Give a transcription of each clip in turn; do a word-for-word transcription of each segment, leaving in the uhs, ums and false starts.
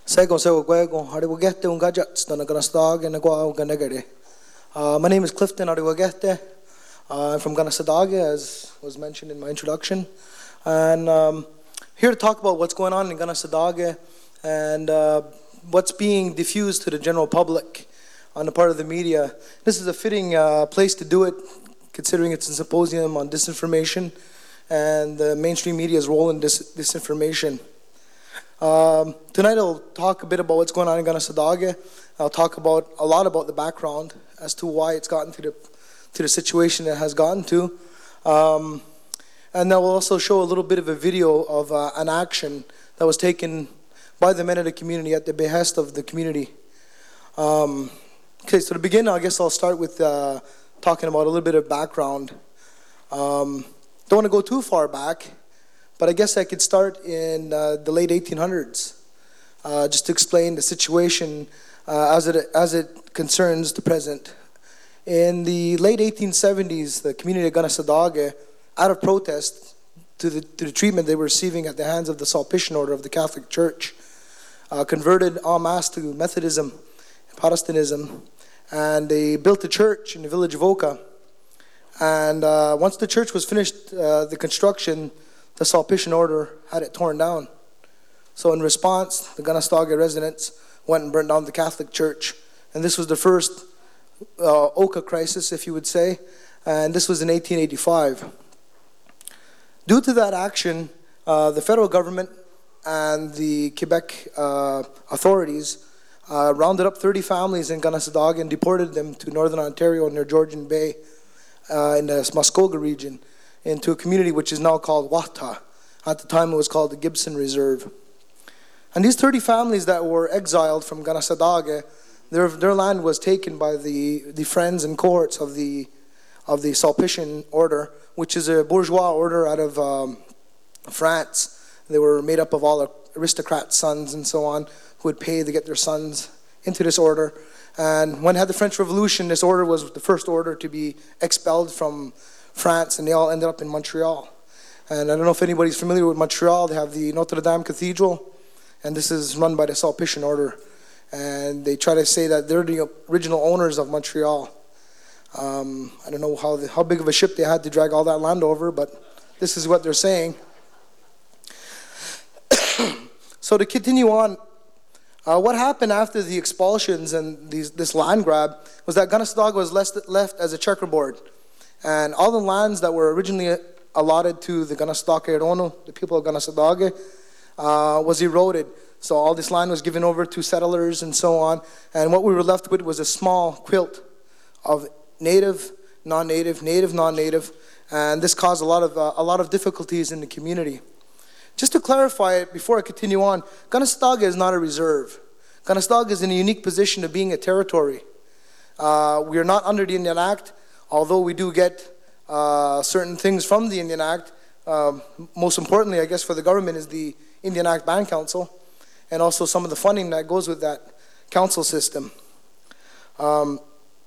Sego sego gwego hariwagete ungajats na ganastag and agwa ganegade. Uh, My name is Clifton Ariwagete. Uh, I'm from Ganasadage, as was mentioned in my introduction, and um, here to talk about what's going on in Ganasadage and uh, what's being diffused to the general public on the part of the media. This is a fitting uh, place to do it, considering it's a symposium on disinformation and the mainstream media's role in dis disinformation. Um, tonight I'll talk a bit about what's going on in Ganasadage. I'll talk about a lot about the background as to why it's gotten to the to the situation it has gotten to, um, and I will also show a little bit of a video of uh, an action that was taken by the men of the community at the behest of the community. Um, okay, so to begin, I guess I'll start with uh, talking about a little bit of background. Um, don't want to go too far back, but I guess I could start in uh, the late eighteen hundreds, uh, just to explain the situation uh, as it as it concerns the present. In the late eighteen seventies, the community of Ganasadage, out of protest to the to the treatment they were receiving at the hands of the Sulpician Order of the Catholic Church, uh, converted en masse to Methodism, Protestantism, and they built a church in the village of Oka. And uh, once the church was finished, uh, the construction, the Sulpician Order had it torn down. So in response, the Ganasadage residents went and burned down the Catholic Church. And this was the first uh, Oka crisis, if you would say. And this was in eighteen eighty-five. Due to that action, uh, the federal government and the Quebec uh, authorities uh, rounded up thirty families in Ganasadage and deported them to northern Ontario near Georgian Bay uh, in the Muskoka region, into a community which is now called Wahta. At the time it was called the Gibson Reserve. And these thirty families that were exiled from Ganasadage, their, their land was taken by the, the friends and cohorts of the, of the Sulpician Order, which is a bourgeois order out of um, France. They were made up of all the aristocrats' sons and so on, who would pay to get their sons into this order. And when they had the French Revolution, this order was the first order to be expelled from France, and they all ended up in Montreal. And I don't know if anybody's familiar with Montreal. They have the Notre Dame Cathedral, and this is run by the Sulpician Order. And they try to say that they're the original owners of Montreal. Um, I don't know how, the, how big of a ship they had to drag all that land over, but this is what they're saying. So to continue on, uh, what happened after the expulsions and these, this land grab was that Ganasadage was left, left as a checkerboard. And all the lands that were originally allotted to the Ganasadage Rono, the people of Ganasadage, uh, was eroded. So all this land was given over to settlers and so on. And what we were left with was a small quilt of native, non-native, native, non-native. And this caused a lot of, uh, a lot of difficulties in the community. Just to clarify it, before I continue on, Ganasadage is not a reserve. Ganasadage is in a unique position of being a territory. Uh, we are not under the Indian Act. Although we do get uh, certain things from the Indian Act, um, most importantly, I guess, for the government is the Indian Act Band Council, and also some of the funding that goes with that council system. Um,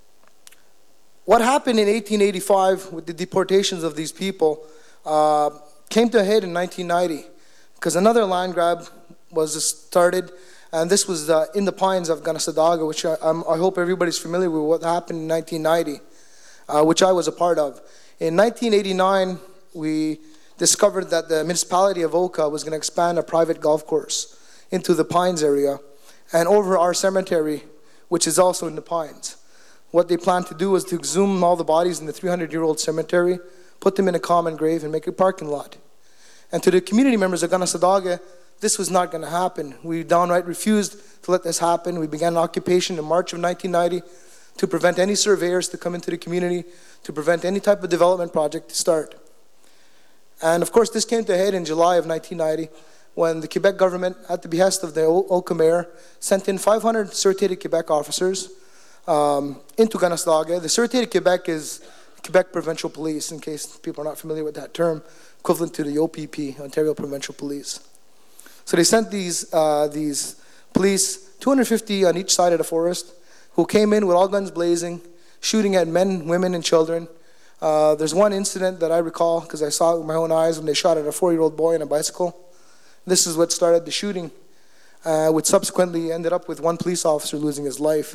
what happened in eighteen eighty-five with the deportations of these people uh, came to a head in nineteen ninety, because another land grab was started, and this was uh, in the pines of Ganasadage, which I, I'm, I hope everybody's familiar with what happened in nineteen ninety. Uh, which I was a part of. In nineteen eighty-nine, we discovered that the municipality of Oka was going to expand a private golf course into the Pines area and over our cemetery, which is also in the Pines. What they planned to do was to exhume all the bodies in the three hundred year old cemetery, put them in a common grave, and make a parking lot. And to the community members of Ganasadage, this was not going to happen. We downright refused to let this happen. We began an occupation in March of nineteen ninety, to prevent any surveyors to come into the community, to prevent any type of development project to start. And of course, this came to a head in July of nineteen ninety, when the Quebec government, at the behest of the Oka mayor, sent in five hundred Sûreté de Québec officers um, into Ganasadage. The Sûreté de Québec is Quebec Provincial Police, in case people are not familiar with that term, equivalent to the O P P, Ontario Provincial Police. So they sent these, uh, these police, two hundred fifty on each side of the forest, who came in with all guns blazing, shooting at men, women, and children. Uh, there's one incident that I recall, because I saw it with my own eyes, when they shot at a four-year-old boy on a bicycle. This is what started the shooting. uh, which subsequently ended up with one police officer losing his life.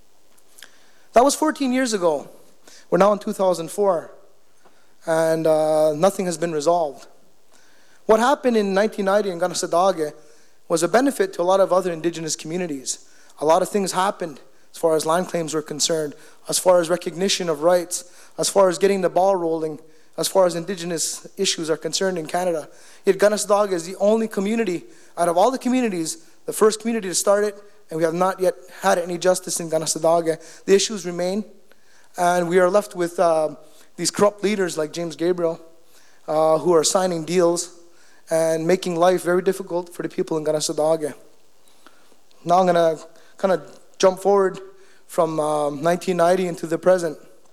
That was fourteen years ago. We're now in two thousand four, and uh, nothing has been resolved. What happened in nineteen ninety in Kanesatake was a benefit to a lot of other indigenous communities. A lot of things happened as far as land claims were concerned, as far as recognition of rights, as far as getting the ball rolling, as far as indigenous issues are concerned in Canada. Yet Kanesatake is the only community, out of all the communities, the first community to start it, and we have not yet had any justice in Kanesatake. The issues remain, and we are left with uh, these corrupt leaders like James Gabriel, uh, who are signing deals and making life very difficult for the people in Kanesatake. Now I'm going to kind of jump forward from um, nineteen ninety into the present.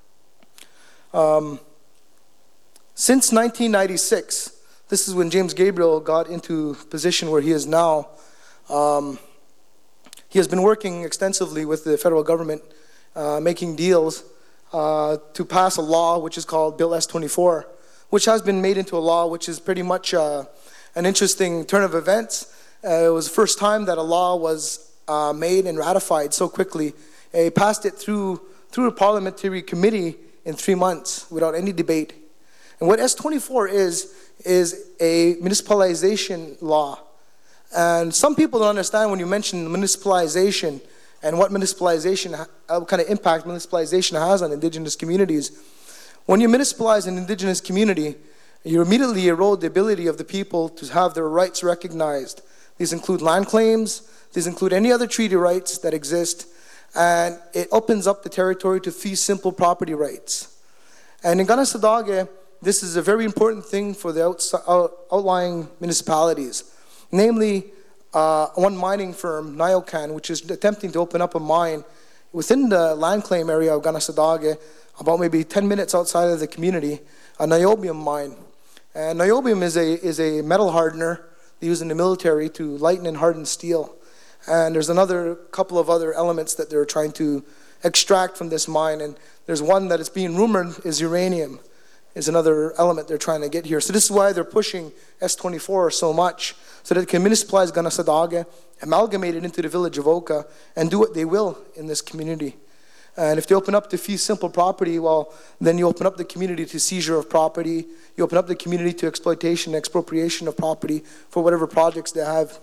Um, since nineteen ninety-six, this is when James Gabriel got into position where he is now. Um, he has been working extensively with the federal government, uh, making deals uh, to pass a law which is called Bill S twenty-four, which has been made into a law which is pretty much uh, an interesting turn of events. Uh, it was the first time that a law was uh, made and ratified so quickly. He passed it through, through a parliamentary committee in three months without any debate. And what S twenty-four is, is a municipalization law. And some people don't understand when you mention municipalization and what municipalization, what kind of impact municipalization has on indigenous communities. When you municipalize an indigenous community, you immediately erode the ability of the people to have their rights recognized. These include land claims, these include any other treaty rights that exist, and it opens up the territory to fee simple property rights. And in Kanesatake, this is a very important thing for the out, outlying municipalities. Namely, uh, one mining firm, Nyokan, which is attempting to open up a mine within the land claim area of Kanesatake, about maybe ten minutes outside of the community, a niobium mine. And niobium is a, is a metal hardener used in the military to lighten and harden steel. And there's another couple of other elements that they're trying to extract from this mine. And there's one that is being rumored is uranium, is another element they're trying to get here. So this is why they're pushing S twenty-four so much, so that it can municipalize Kanesatake, amalgamate it into the village of Oka, and do what they will in this community. And if they open up to fee simple property, well, then you open up the community to seizure of property, you open up the community to exploitation, expropriation of property for whatever projects they have.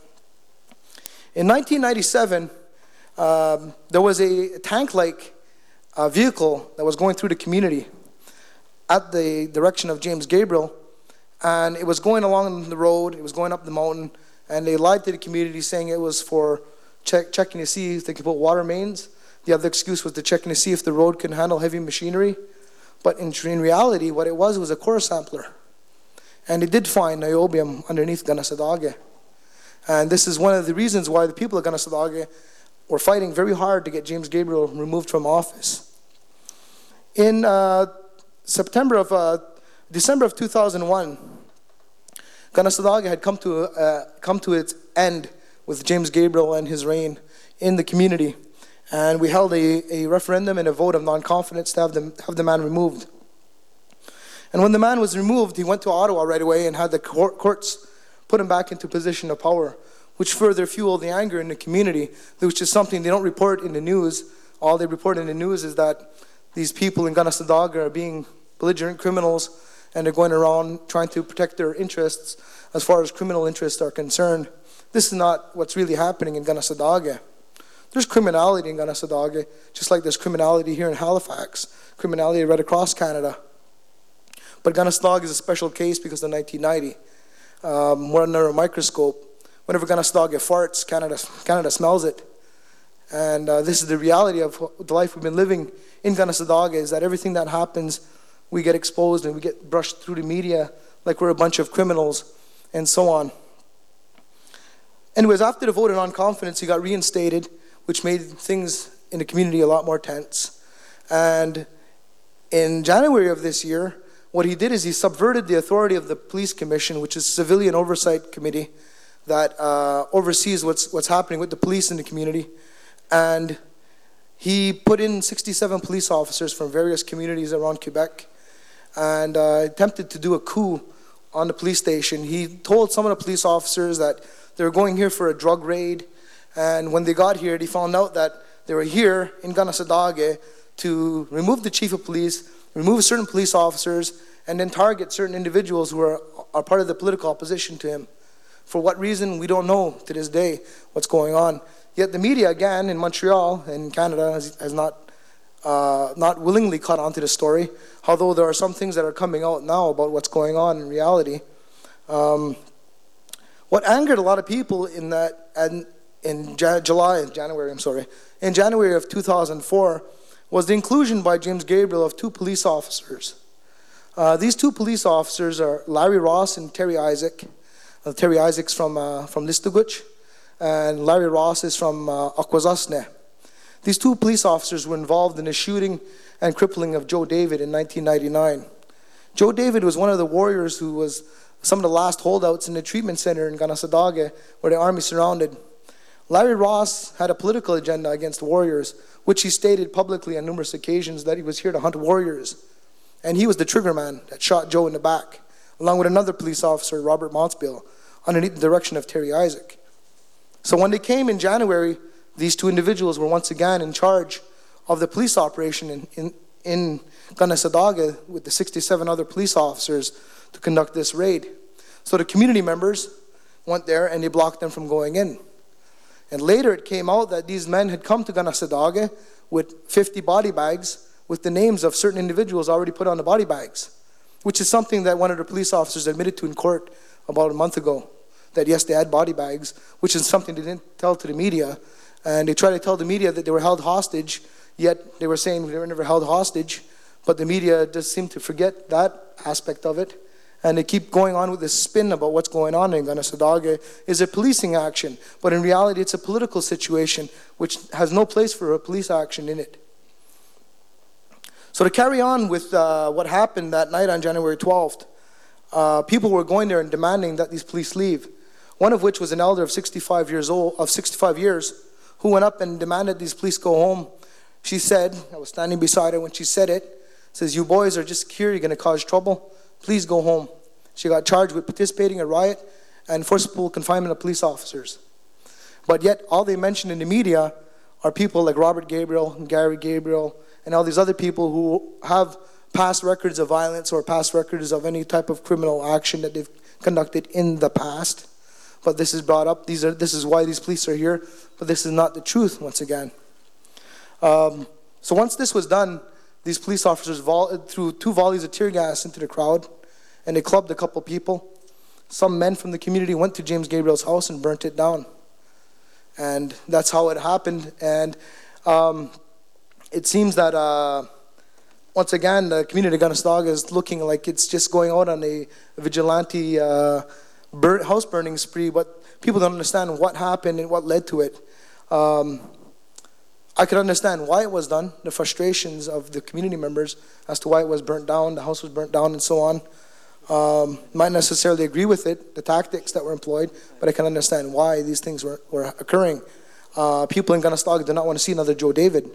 In nineteen ninety-seven, um, there was a tank-like uh, vehicle that was going through the community at the direction of James Gabriel, and it was going along the road, it was going up the mountain, and they lied to the community saying it was for check, checking to see if they could put water mains. The other excuse was to check to see if the road can handle heavy machinery. But in, in reality, what it was was a core sampler. And it did find niobium underneath Kanesatake. And this is one of the reasons why the people of Kanesatake were fighting very hard to get James Gabriel removed from office. In uh, September of, uh, December of two thousand one, Kanesatake had come to, uh, come to its end with James Gabriel and his reign in the community. And we held a, a referendum and a vote of non-confidence to have the, have the man removed. And when the man was removed, he went to Ottawa right away and had the court, courts put him back into position of power, which further fueled the anger in the community, which is something they don't report in the news. All they report in the news is that these people in Kanesatake are being belligerent criminals, and they're going around trying to protect their interests as far as criminal interests are concerned. This is not what's really happening in Kanesatake. There's criminality in Kanesatake, just like there's criminality here in Halifax, criminality right across Canada. But Kanesatake is a special case because of nineteen ninety. Um, we're under a microscope. Whenever Kanesatake farts, Canada, Canada smells it. And uh, this is the reality of the life we've been living in Kanesatake, is that everything that happens, we get exposed and we get brushed through the media like we're a bunch of criminals and so on. Anyways, after the vote of non-confidence, he got reinstated, which made things in the community a lot more tense. And in January of this year, what he did is he subverted the authority of the Police Commission, which is a civilian oversight committee that uh, oversees what's, what's happening with the police in the community. And he put in sixty-seven police officers from various communities around Quebec and uh, attempted to do a coup on the police station. He told some of the police officers that they were going here for a drug raid, And when they got here, they found out that they were here in Ganassadage to remove the chief of police, remove certain police officers, and then target certain individuals who are, are part of the political opposition to him. For what reason, we don't know to this day what's going on. Yet the media, again, in Montreal and Canada, has, has not, uh, not willingly caught on to the story, although there are some things that are coming out now about what's going on in reality. Um, what angered a lot of people in that, and in July, January, I'm sorry, in January of two thousand four, was the inclusion by James Gabriel of two police officers. Uh, these two police officers are Larry Ross and Terry Isaac. Uh, Terry Isaac's from, uh, from Listuguj, and Larry Ross is from uh, Akwesasne. These two police officers were involved in the shooting and crippling of Joe David in nineteen ninety-nine. Joe David was one of the warriors who was some of the last holdouts in the treatment center in Ganassadage, where the army surrounded. Larry Ross had a political agenda against warriors, which he stated publicly on numerous occasions that he was here to hunt warriors. And he was the trigger man that shot Joe in the back, along with another police officer, Robert Montsbill, underneath the direction of Terry Isaac. So when they came in January, these two individuals were once again in charge of the police operation in, in, in Ganassadage with the sixty-seven other police officers to conduct this raid. So the community members went there and they blocked them from going in. And later it came out that these men had come to Ganassadage with fifty body bags with the names of certain individuals already put on the body bags, which is something that one of the police officers admitted to in court about a month ago, that yes, they had body bags, which is something they didn't tell to the media. And they tried to tell the media that they were held hostage, yet they were saying they were never held hostage, but the media just seemed to forget that aspect of it. And they keep going on with this spin about what's going on in Ganassadage is a policing action. But in reality, it's a political situation which has no place for a police action in it. So to carry on with uh, what happened that night on January twelfth, uh, people were going there and demanding that these police leave. One of which was an elder of sixty-five years old, of sixty-five years, who went up and demanded these police go home. She said, I was standing beside her when she said it, says, "You boys are just here, you're going to cause trouble. Please go home." She got charged with participating in a riot and forcible confinement of police officers. But yet, all they mention in the media are people like Robert Gabriel and Gary Gabriel and all these other people who have past records of violence or past records of any type of criminal action that they've conducted in the past. But this is brought up. These are, this is why these police are here. But this is not the truth, once again. Um, so once this was done, these police officers vol- threw two volleys of tear gas into the crowd, and they clubbed a couple people. Some men from the community went to James Gabriel's house and burnt it down. And that's how it happened. And um, it seems that, uh, once again, the community of Ganassadage is looking like it's just going out on a vigilante uh, burn, house burning spree, but people don't understand what happened and what led to it. Um, I could understand why it was done, the frustrations of the community members as to why it was burnt down, the house was burnt down, and so on. Um, might necessarily agree with it, the tactics that were employed, but I can understand why these things were, were occurring. Uh, people in Ganassadage did not want to see another Joe David.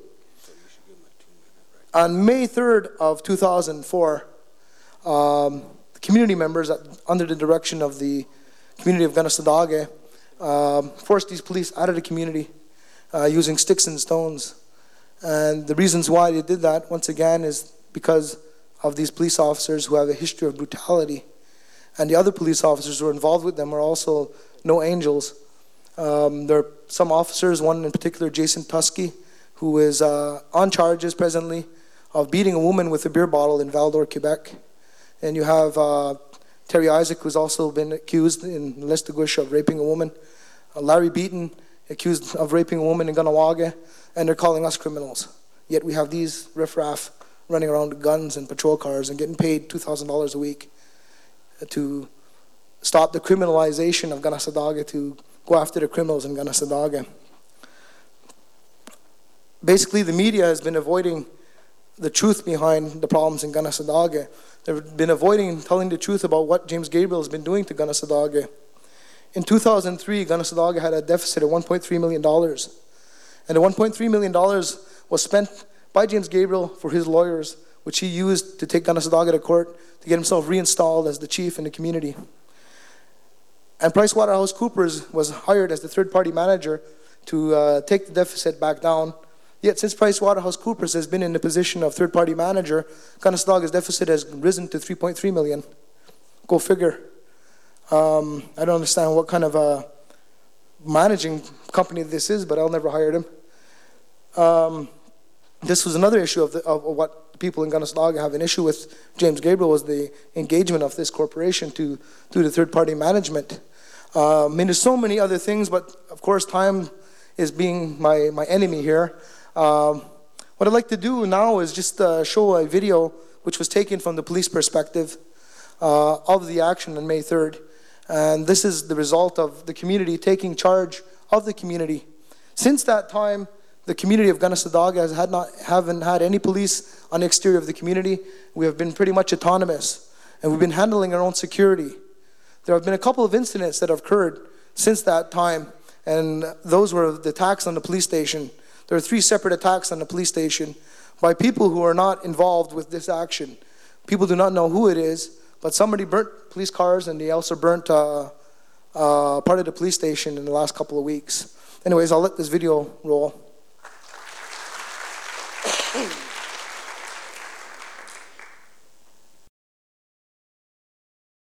On May third of two thousand four, um, the community members, under the direction of the community of Ganassadage, um, forced these police out of the community uh, using sticks and stones. And the reasons why they did that, once again, is because of these police officers who have a history of brutality. And the other police officers who are involved with them are also no angels. Um, there are some officers, one in particular, Jason Tusky, who is uh, on charges presently of beating a woman with a beer bottle in Val-d'Or, Quebec. And you have uh, Terry Isaac, who's also been accused in Listuguj of raping a woman. Uh, Larry Beaton, accused of raping a woman in Ganawage. And they're calling us criminals. Yet we have these riffraff running around with guns and patrol cars and getting paid two thousand dollars a week to stop the criminalization of Ganassadage, to go after the criminals in Ganassadage. Basically, the media has been avoiding the truth behind the problems in Ganassadage. They've been avoiding telling the truth about what James Gabriel has been doing to Ganassadage. In two thousand three, Ganassadage had a deficit of one point three million dollars. And the one point three million dollars was spent by James Gabriel for his lawyers, which he used to take Ganassadage to court to get himself reinstalled as the chief in the community. And PricewaterhouseCoopers was hired as the third-party manager to uh, take the deficit back down. Yet since PricewaterhouseCoopers has been in the position of third-party manager, Canastodaga's deficit has risen to three point three million. Go figure. Um, I don't understand what kind of a managing company this is, but I'll never hire them. Um, this was another issue of, the, of what people in Canastadaga have an issue with James Gabriel, was the engagement of this corporation to, to the third-party management. Uh, I mean, there's so many other things, but of course time is being my, my enemy here. Um, what I'd like to do now is just uh, show a video which was taken from the police perspective uh, of the action on May third. And this is the result of the community taking charge of the community. Since that time, the community of Canastadaga has had not, haven't had any police on the exterior of the community. We have been pretty much autonomous, and we've been handling our own security. There have been a couple of incidents that have occurred since that time, and those were the attacks on the police station. There are three separate attacks on the police station by people who are not involved with this action. People do not know who it is, but somebody burnt police cars, and they also burnt uh, uh, part of the police station in the last couple of weeks. Anyways, I'll let this video roll.